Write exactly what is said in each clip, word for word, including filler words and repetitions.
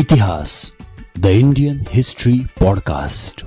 Itihas, the Indian History Podcast.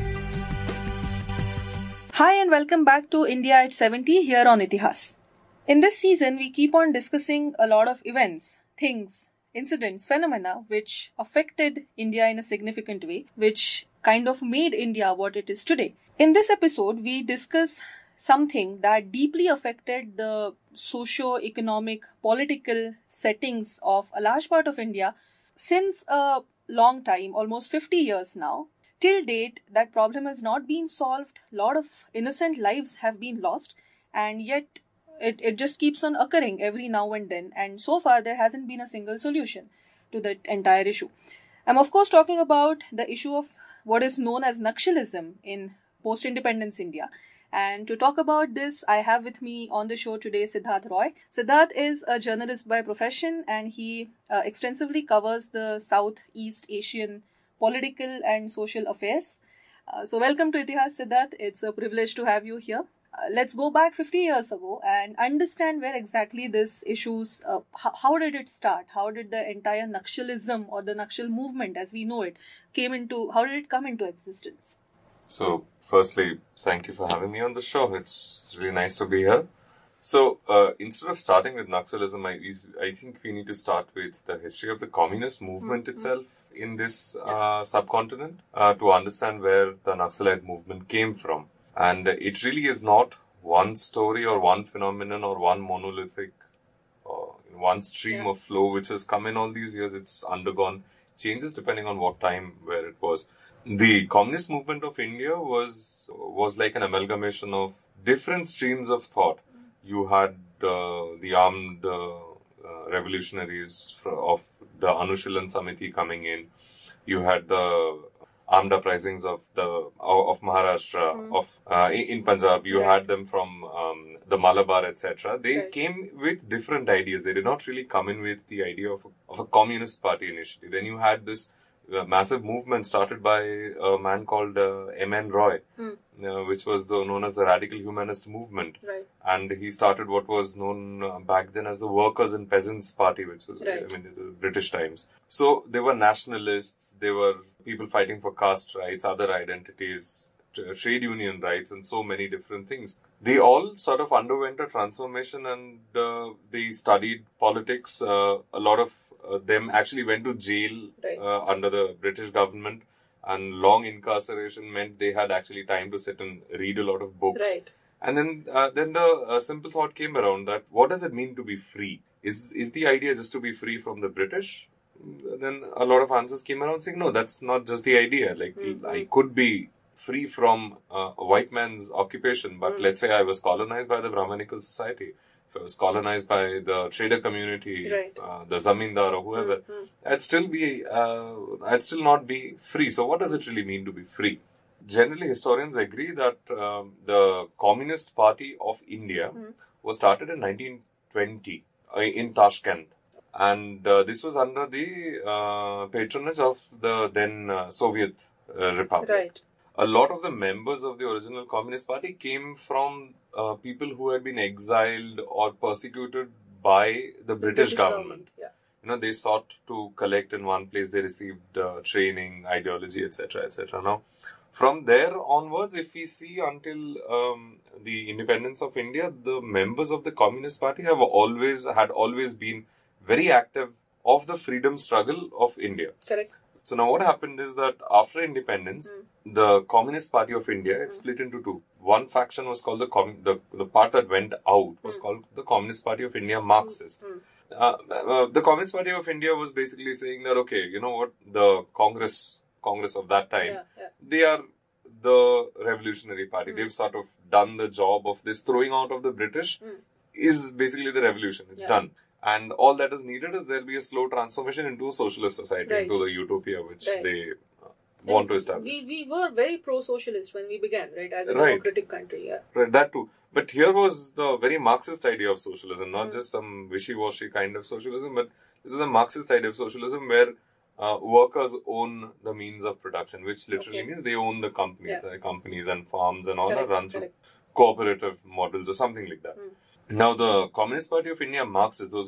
Hi and welcome back to India at seventy here on Itihas. In this season, we keep on discussing a lot of events, things, incidents, phenomena which affected India in a significant way, which kind of made India what it is today. In this episode, we discuss something that deeply affected the socio-economic, political settings of a large part of India since a long time, almost fifty years now. Till date, that problem has not been solved. A lot of innocent lives have been lost, and yet it, it just keeps on occurring every now and then. And so far, there hasn't been a single solution to that entire issue. I'm of course talking about the issue of what is known as Naxalism in post-independence India. And to talk about this, I have with me on the show today Siddharth Roy. Siddharth is a journalist by profession, and he uh, extensively covers the Southeast Asian political and social affairs. Uh, so welcome to Itihas, Siddharth. It's a privilege to have you here. Uh, let's go back fifty years ago and understand where exactly this issues, uh, how, how did it start? How did the entire Naxalism or the Naxal movement as we know it came into, how did it come into existence? So, firstly, thank you for having me on the show. It's really nice to be here. So, uh, instead of starting with Naxalism, I, I think we need to start with the history of the communist movement mm-hmm. itself in this uh, subcontinent uh, to understand where the Naxalite movement came from. And it really is not one story or one phenomenon or one monolithic or one stream yeah. of flow which has come in all these years. It's undergone changes depending on what time where it was. The communist movement of India was was like an amalgamation of different streams of thought. You had uh, the armed uh, uh, revolutionaries of the Anushilan Samiti coming in. You had the armed uprisings of the of Maharashtra, mm. of uh, in Punjab. You yeah. had them from um, the Malabar, et cetera. They right. came with different ideas. They did not really come in with the idea of a, of a communist party initially. Then you had this uh, massive movement started by a man called uh, M N Roy, mm. uh, which was the, known as the Radical Humanist Movement. Right. And he started what was known uh, back then as the Workers' and Peasants' Party, which was, right. I mean, the British times. So they were nationalists, they were people fighting for caste rights, other identities, trade union rights, and so many different things. They all sort of underwent a transformation and uh, they studied politics. Uh, a lot of uh, them actually went to jail right. uh, under the British government, and long incarceration meant they had actually time to sit and read a lot of books. Right. And then uh, then the uh, simple thought came around that what does it mean to be free? Is is the idea just to be free from the British? Then a lot of answers came around saying, no, that's not just the idea. Like, mm-hmm. I could be free from uh, a white man's occupation, but mm-hmm. let's say I was colonized by the Brahmanical society, if I was colonized by the trader community, right. uh, the zamindar or whoever, mm-hmm. I'd still be, uh, I'd still not be free. So what does it really mean to be free? Generally, historians agree that um, the Communist Party of India mm-hmm. was started in nineteen twenty uh, in Tashkent. And uh, this was under the uh, patronage of the then uh, Soviet uh, Republic. Right. A lot of the members of the original Communist Party came from uh, people who had been exiled or persecuted by the, the British, British government. government. Yeah. You know, they sought to collect in one place. They received uh, training, ideology, et cetera, et cetera. Now, from there onwards, if we see until um, the independence of India, the members of the Communist Party have always had always been very active of the freedom struggle of India. Correct. So now what happened is that after independence, mm. the Communist Party of India, it mm. split into two. One faction was called the, Com- the the part that went out was mm. called the Communist Party of India Marxist. Mm. Uh, uh, the Communist Party of India was basically saying that, okay, you know what, the Congress, Congress of that time, yeah, yeah. they are the revolutionary party. Mm. They've sort of done the job of this throwing out of the British mm. is basically the revolution. It's yeah. done. And all that is needed is there'll be a slow transformation into a socialist society, right. into the utopia which right. they uh, want to establish. We we were very pro-socialist when we began, right, as a right. democratic country. Yeah. Right, that too. But here was the very Marxist idea of socialism, not mm. just some wishy-washy kind of socialism, but this is the Marxist idea of socialism where uh, workers own the means of production, which literally okay. means they own the companies, yeah. uh, companies and farms and all correct, are run through correct. cooperative models or something like that. Mm. Now, the Communist Party of India Marxists, those who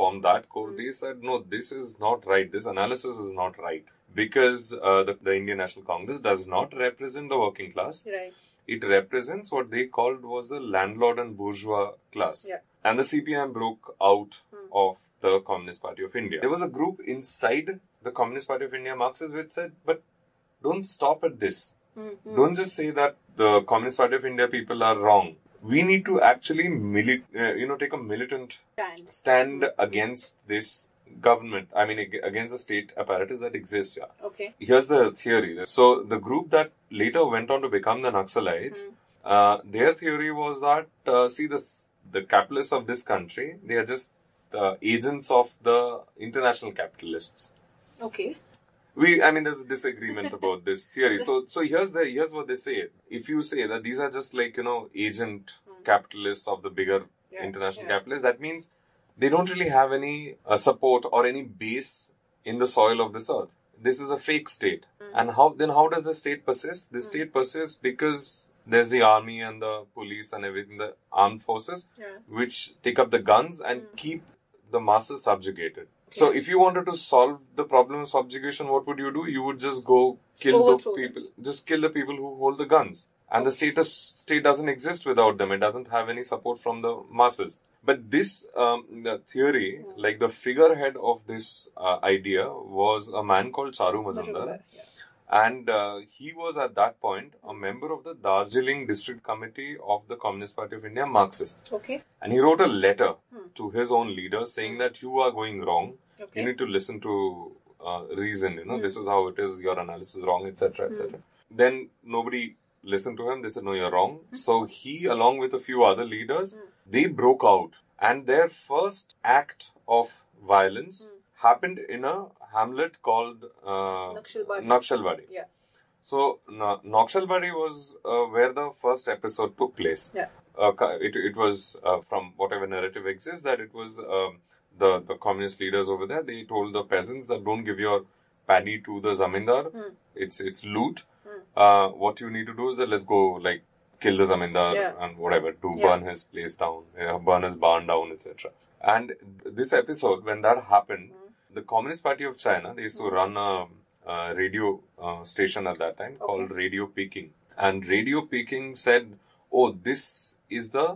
formed that core, they said, no, this is not right. This analysis is not right. Because uh, the, the Indian National Congress does not represent the working class. Right. It represents what they called was the landlord and bourgeois class. Yeah. And the C P I M broke out Hmm. of the Communist Party of India. There was a group inside the Communist Party of India, Marxists, which said, but don't stop at this. Mm-hmm. Don't just say that the Communist Party of India people are wrong. We need to actually, mili- uh, you know, take a militant Stand. stand against this government. I mean, ag- against the state apparatus that exists. Yeah. Okay. Here's the theory. So the group that later went on to become the Naxalites, Hmm. uh, their theory was that, uh, see, the, the capitalists of this country, they are just uh, agents of the international capitalists. Okay. We, I mean, there's a disagreement about this theory. So, so here's the, here's what they say. If you say that these are just like, you know, agent capitalists of the bigger Yeah, international yeah. capitalists, that means they don't really have any uh, support or any base in the soil of this earth. This is a fake state. And how, then how does the state persist? The state persists because there's the army and the police and everything, the armed forces, Yeah. which take up the guns and keep the masses subjugated. So if you wanted to solve the problem of subjugation, what would you do? You would just go kill the Overthrow them. people, just kill the people who hold the guns. And the state, state doesn't exist without them. It doesn't have any support from the masses. But this um, the theory, like the figurehead of this uh, idea was a man called Charu Majumdar. Majumdar, yeah. And uh, he was at that point a member of the Darjeeling District Committee of the Communist Party of India, Marxist. Okay. And he wrote a letter to his own leader saying that you are going wrong. Okay. You need to listen to uh, reason. You know, this is how it is. Your analysis is wrong, et cetera, et cetera. Then nobody listened to him. They said, no, you're wrong. So he, along with a few other leaders, they broke out. And their first act of violence happened in a hamlet called uh, Naxalbari. Naxalbari. Yeah. So, Na- Naxalbari was uh, where the first episode took place. Yeah. Uh, ca- it, it was, uh, from whatever narrative exists, that it was um, the, the communist leaders over there. They told the peasants that don't give your paddy to the zamindar. Hmm. It's it's loot. Uh, what you need to do is that let's go, like, kill the zamindar Yeah. and whatever, to Yeah. burn his place down, uh, burn his barn down, et cetera. And this episode, when that happened, the Communist Party of China, they used to run a, a radio uh, station at that time called Radio Peking. And Radio Peking said, oh, this is the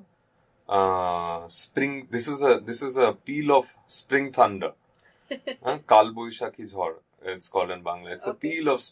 uh, spring, this is a this is a peal of spring thunder. uh, Kal Boishakhi Jhor, it's called in Bangla. It's Okay. a peal of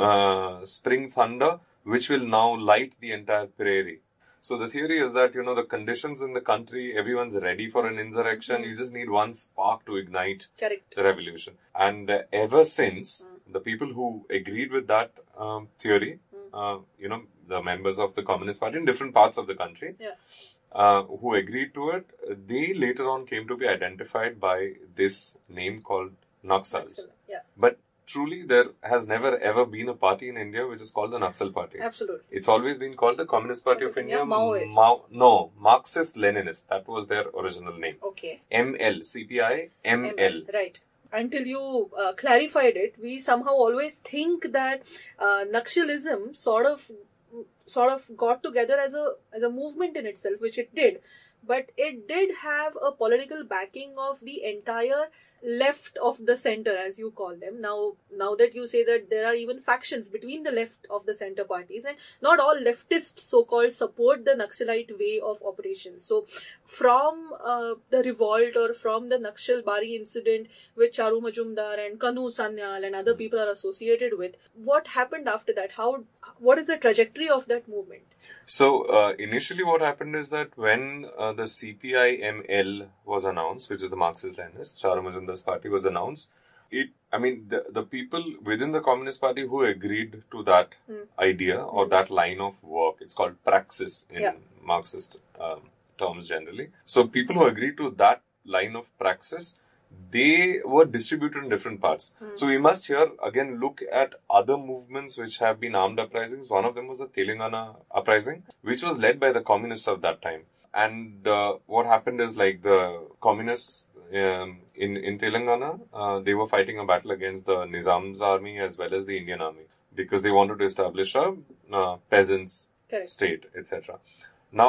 uh, spring thunder which will now light the entire prairie. So the theory is that, you know, the conditions in the country, everyone's ready for an insurrection. You just need one spark to ignite Correct. the revolution. And uh, ever since, the people who agreed with that um, theory, uh, you know, the members of the Communist Party in different parts of the country, Yeah. uh, who agreed to it, they later on came to be identified by this name called Naxals. Excellent. Yeah. But truly, there has never ever been a party in India which is called the Naxal Party. Absolutely. It's always been called the Communist Party of India, India. Maoists. Mao, no, Marxist-Leninist. That was their original name. Okay. M L, C P I, M L. Right. Until you uh, clarified it, we somehow always think that uh, Naxalism sort of sort of got together as a as a movement in itself, which it did. But it did have a political backing of the entire left of the center, as you call them. Now, now that you say that there are even factions between the left of the center parties, and not all leftists, so-called, support the Naxalite way of operations. So, from uh, the revolt or from the Naxalbari incident, which Charu Majumdar and Kanu Sanyal and other people are associated with, what happened after that? How? What is the trajectory of that movement? So, uh, initially what happened is that when uh, the C P I M L was announced, which is the Marxist-Leninist, Charu Majumdar's party was announced, it, I mean, the, the people within the Communist Party who agreed to that Mm. idea or that line of work, it's called praxis in Yeah. Marxist um, terms generally. So, people who agreed to that line of praxis, they were distributed in different parts. Mm. So we must here again look at other movements which have been armed uprisings. One of them was the Telangana uprising, which was led by the communists of that time. And uh, what happened is, like, the communists um, in, in Telangana, uh, they were fighting a battle against the Nizam's army as well as the Indian army, because they wanted to establish a uh, peasants Correct. state, et cetera. Now,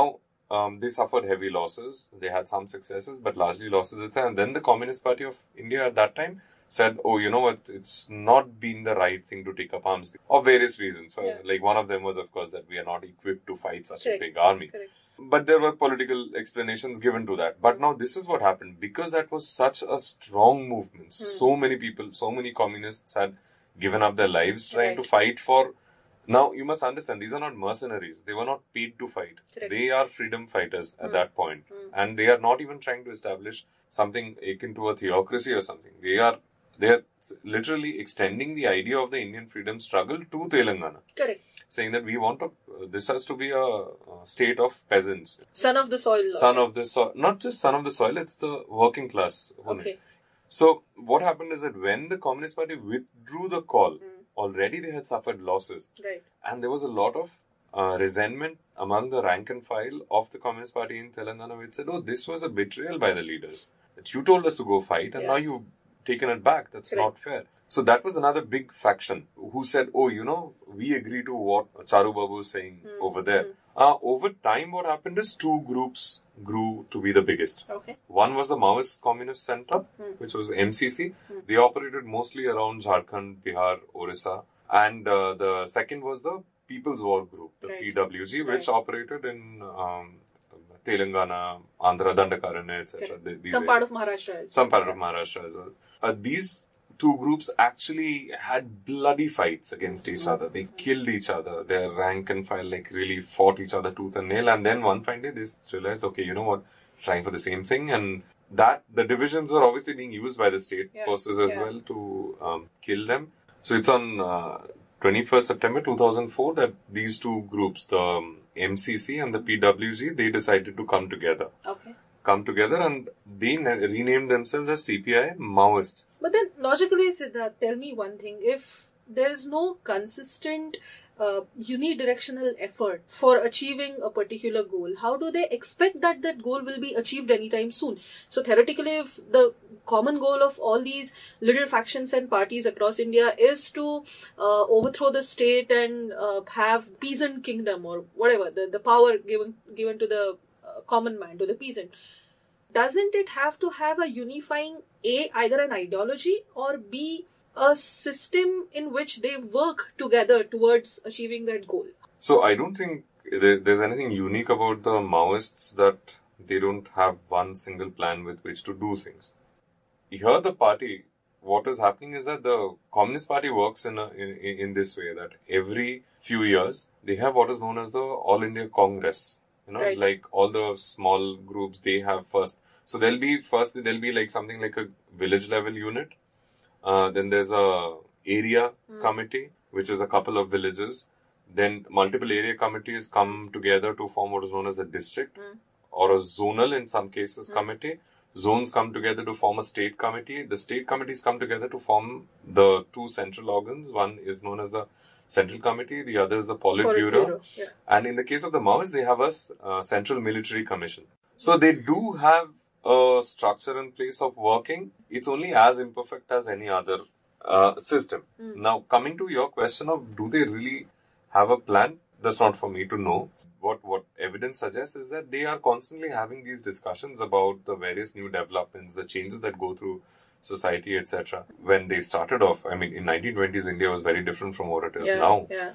um, they suffered heavy losses. They had some successes, but largely losses. And then the Communist Party of India at that time said, oh, you know what, it's not been the right thing to take up arms for various reasons. Yeah. Like one of them was, of course, that we are not equipped to fight such Correct. a big army. Correct. But there were political explanations given to that. But now this is what happened. Because that was such a strong movement, Hmm. so many people, so many communists had given up their lives trying Right. to fight for... Now, you must understand, these are not mercenaries. They were not paid to fight. Correct. They are freedom fighters at Hmm. that point. Hmm. And they are not even trying to establish something akin to a theocracy or something. They are they are literally extending the idea of the Indian freedom struggle to Telangana. Correct. Saying that we want to, uh, this has to be a, a state of peasants. Son of the soil. Son of the soil. Not just son of the soil, it's the working class. Okay. So, what happened is that when the Communist Party withdrew the call, Hmm. already they had suffered losses. Right. And there was a lot of uh, resentment among the rank and file of the Communist Party in Telangana, which said, oh, this was a betrayal by the leaders. That you told us to go fight and Yeah. now you've taken it back. That's Correct. not fair. So that was another big faction who said, oh, you know, we agree to what Charu Babu is saying Hmm. over there. Hmm. Uh, over time, what happened is two groups grew to be the biggest. Okay. One was the Maoist Communist Center, Hmm. which was M C C. Hmm. They operated mostly around Jharkhand, Bihar, Orissa. And uh, the second was the People's War Group, the Right. P W G, which Right. operated in um, Telangana, Andhra, Dandakaranya, et cetera. Correct. The- these Some part areas. of Maharashtra. As Some well. part of Maharashtra as well. Uh, these two groups actually had bloody fights against each other. They killed each other. Their rank and file like really fought each other tooth and nail. And then one fine day they realized, okay, you know what, trying for the same thing. And that the divisions were obviously being used by the state Yeah. forces as Yeah. well to um, kill them. So it's on uh, twenty-first September two thousand four that these two groups, the um, M C C and the P W G, they decided to come together. Okay. Come together and they na- renamed themselves as C P I Maoist. But then, logically, Siddharth, tell me one thing. If there is no consistent, uh, unidirectional effort for achieving a particular goal, how do they expect that that goal will be achieved anytime soon? So, theoretically, if the common goal of all these little factions and parties across India is to uh, overthrow the state and uh, have peasant kingdom or whatever, the, the power given given to the uh, common man, to the peasant, doesn't it have to have a unifying A, either an ideology, or B, a system in which they work together towards achieving that goal? So I don't think there- there's anything unique about the Maoists that they don't have one single plan with which to do things. Here the party, what is happening is that the Communist Party works in, a, in in this way, that every few years they have what is known as the All India Congress. You know, Right. like all the small groups they have first. So there'll be first there'll be like something like a village level unit. Uh, then there's a area Hmm. committee, which is a couple of villages. Then multiple area committees come together to form what is known as a district Hmm. or a zonal, in some cases, Hmm. committee. Zones come together to form a state committee. The state committees come together to form the two central organs. One is known as the Central Committee, the other is the Politburo. Politburo, yeah. And in the case of the Maoists, they have a uh, Central Military Commission. So they do have a structure in place of working. It's only as imperfect as any other uh, system. Mm. Now, coming to your question of do they really have a plan? That's not for me to know. What what evidence suggests is that they are constantly having these discussions about the various new developments, the changes that go through society, et cetera. When they started off, I mean, in nineteen twenties, India was very different from what it is Yeah, now. yeah.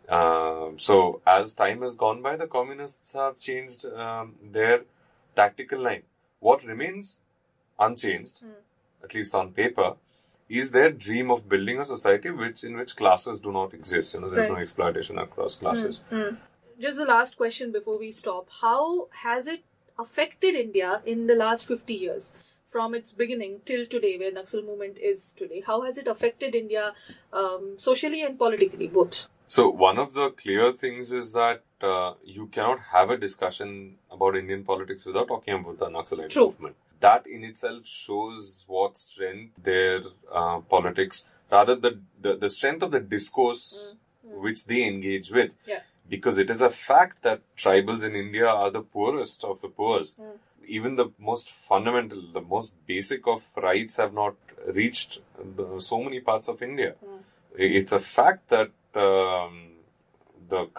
Um, so as time has gone by, the communists have changed um, their tactical line. What remains unchanged, Hmm. at least on paper, is their dream of building a society which in which classes do not exist. You know, there's Right. no exploitation across classes. Hmm. Just the last question before we stop. How has it affected India in the last fifty years? From its beginning till today, where Naxal movement is today, how has it affected India um, socially and politically, both? So one of the clear things is that uh, you cannot have a discussion about Indian politics without talking about the Naxalite True. movement. That in itself shows what strength their uh, politics, rather the, the the strength of the discourse Mm, mm. which they engage with. Yeah. Because it is a fact that tribals in India are the poorest of the poor. Mm. Even the most fundamental, the most basic of rights have not reached the, so many parts of India. Mm. It's a fact that um, the caste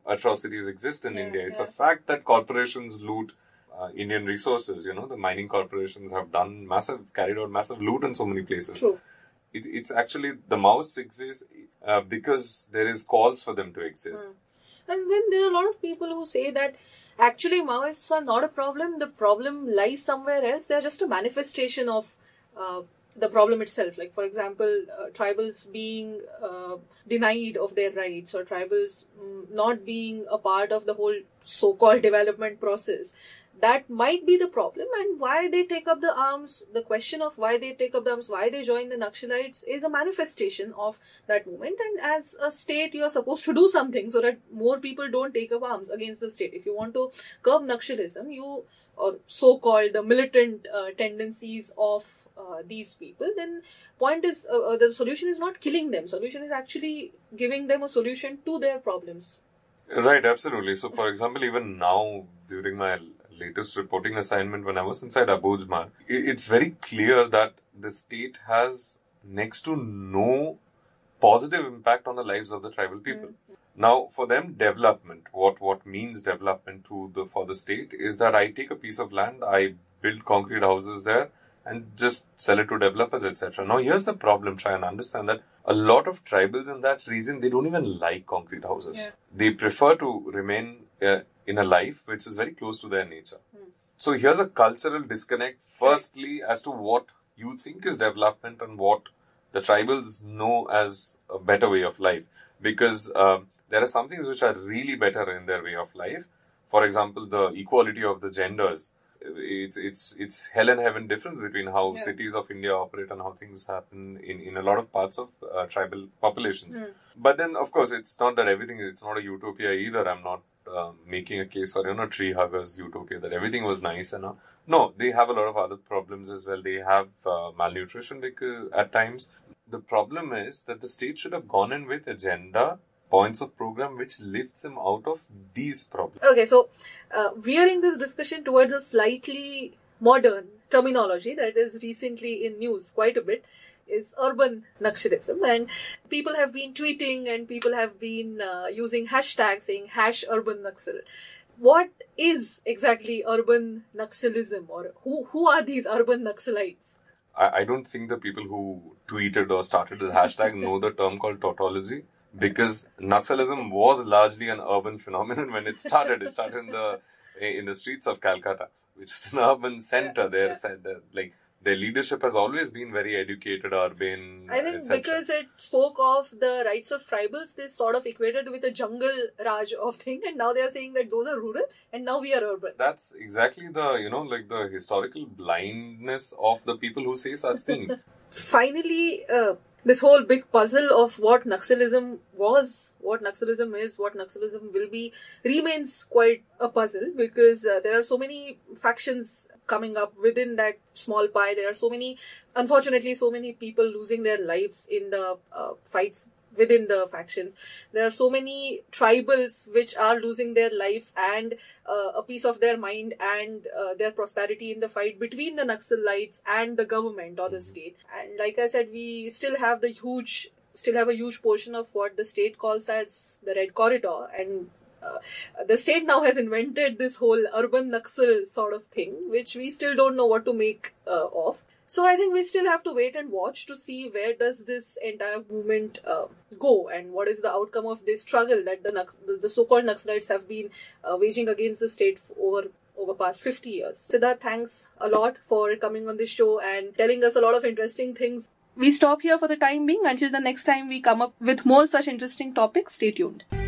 atrocities exist in Yeah, India. It's yeah. a fact that corporations loot uh, Indian resources. You know, the mining corporations have done massive, carried out massive loot in so many places. True. It, it's actually, the Maoists exist uh, because there is cause for them to exist. Mm. And then there are a lot of people who say that actually Maoists are not a problem. The problem lies somewhere else. They are just a manifestation of uh, the problem itself. Like, for example, uh, tribals being uh, denied of their rights, or tribals mm, not being a part of the whole so-called development process. That might be the problem, and why they take up the arms, the question of why they take up the arms, why they join the Naxalites is a manifestation of that movement. And as a state, you are supposed to do something so that more people don't take up arms against the state. If you want to curb Naxalism, you, or so-called the militant uh, tendencies of uh, these people, then point is, uh, uh, the solution is not killing them. Solution is actually giving them a solution to their problems. Right, absolutely. So, for example, even now, during my latest reporting assignment when I was inside Abujmar, it's very clear that the state has next to no positive impact on the lives of the tribal people. Mm-hmm. Now, for them, development, what, what means development to the for the state is that I take a piece of land, I build concrete houses there, and just sell it to developers, et cetera. Now, here's the problem. Try and understand that a lot of tribals in that region, they don't even like concrete houses. Yeah. They prefer to remain uh, in a life which is very close to their nature. Hmm. So here's a cultural disconnect, firstly, as to what you think is development and what the tribals know as a better way of life. Because um, there are some things which are really better in their way of life. For example, the equality of the genders. It's it's it's hell and heaven difference between how yeah. cities of India operate and how things happen in, in a lot of parts of uh, tribal populations. Mm. But then, of course, it's not that everything is, it's not a utopia either. I'm not uh, making a case for, you know, tree huggers utopia, that everything was nice and all. No, they have a lot of other problems as well. They have uh, malnutrition because, at times. The problem is that the state should have gone in with agenda, points of program which lifts them out of these problems. Okay, so uh, veering this discussion towards a slightly modern terminology that is recently in news quite a bit is urban Naxalism, and people have been tweeting and people have been uh, using hashtags saying hash urban Naxal. What is exactly urban Naxalism, or who, who are these urban Naxalites? I, I don't think the people who tweeted or started the hashtag know the term called tautology. Because Naxalism was largely an urban phenomenon when it started. It started in the in the streets of Calcutta, which is an urban center. Yeah, there, yeah. like their leadership has always been very educated, urban. I think because it spoke of the rights of tribals, they sort of equated with a jungle Raj of thing, and now they are saying that those are rural, and now we are urban. That's exactly the you know like the historical blindness of the people who say such things. Finally. Uh, This whole big puzzle of what Naxalism was, what Naxalism is, what Naxalism will be, remains quite a puzzle because uh, there are so many factions coming up within that small pie. There are so many, unfortunately, so many people losing their lives in the uh, fights within the factions. There are so many tribals which are losing their lives and uh, a piece of their mind and uh, their prosperity in the fight between the Naxalites and the government or the state. And like I said, we still have the huge, still have a huge portion of what the state calls as the Red Corridor. And uh, the state now has invented this whole urban Naxal sort of thing, which we still don't know what to make uh, of. So I think we still have to wait and watch to see where does this entire movement uh, go and what is the outcome of this struggle that the, the so-called Naxalites have been uh, waging against the state over over past fifty years. Siddharth, thanks a lot for coming on this show and telling us a lot of interesting things. We stop here for the time being. Until the next time we come up with more such interesting topics, stay tuned.